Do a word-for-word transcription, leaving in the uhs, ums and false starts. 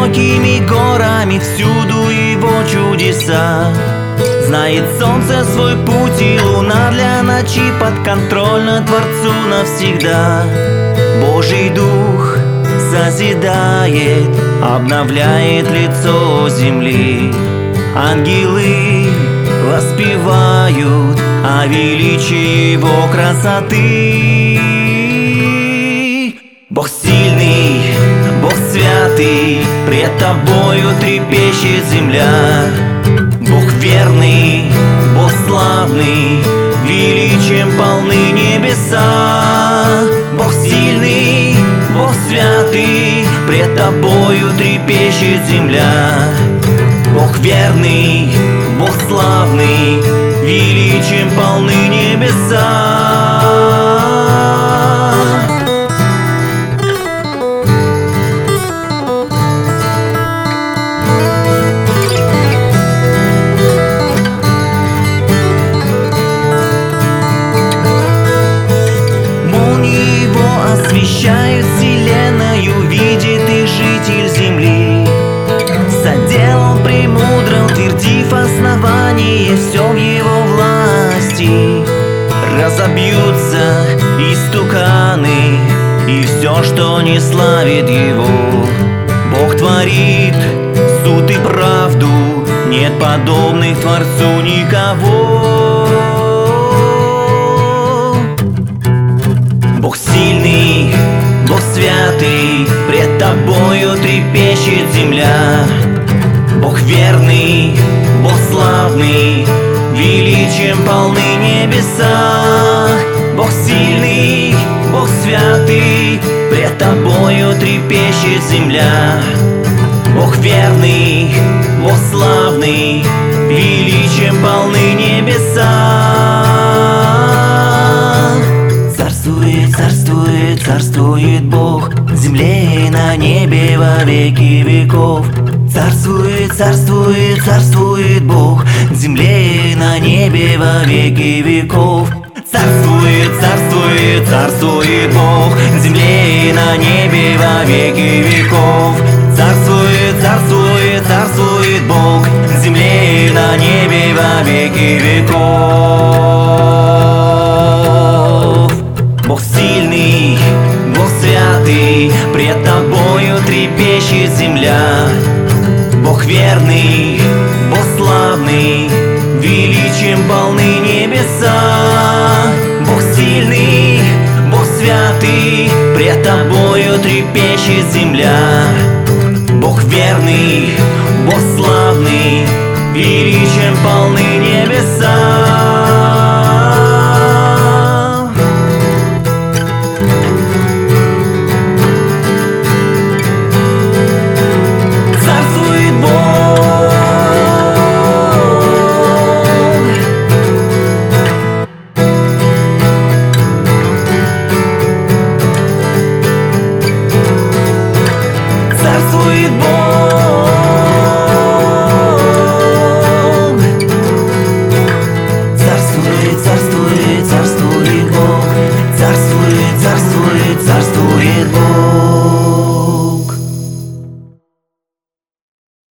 высокими горами, всюду его чудеса. Знает солнце свой путь, и луна для ночи подконтрольна Творцу навсегда. Божий Дух созидает, обновляет лицо земли. Ангелы воспевают о величии Его красоты. Бог сильный, Бог святый, пред Тобою трепещет земля. Бог верный, Бог славный, величием полны небеса. Бог сильный, Бог святый, пред Тобою трепещет земля. Бог верный, Бог славный, величием полны небеса. Освещает вселенную, видит и житель земли. Соделал премудро, утвердив основание, все в его власти. Разобьются истуканы и все, что не славит его. Бог творит суд и правду, нет подобных Творцу никого. Бог сильный, Бог святый, пред Тобою трепещет земля. Бог верный, Бог славный, величием полны небеса. Бог сильный, Бог святый, пред Тобою трепещет земля. Бог верный, Бог славный, величием полны небеса. Царствует, царствует Бог в земле и на небе во веки веков. Царствует, царствует, царствует Бог в земле и на небе во веки веков. Царствует, царствует, царствует Бог в земле и на небе во веки веков. Царствует, царствует, царствует Бог в земле и на небе во веки веков. Бог сильный, Бог святый, пред Тобою трепещет земля. Бог верный, Бог славный, величием полны небеса. Бог сильный, Бог святый, пред Тобою трепещет земля. Бог верный, Бог славный, величием полны небеса.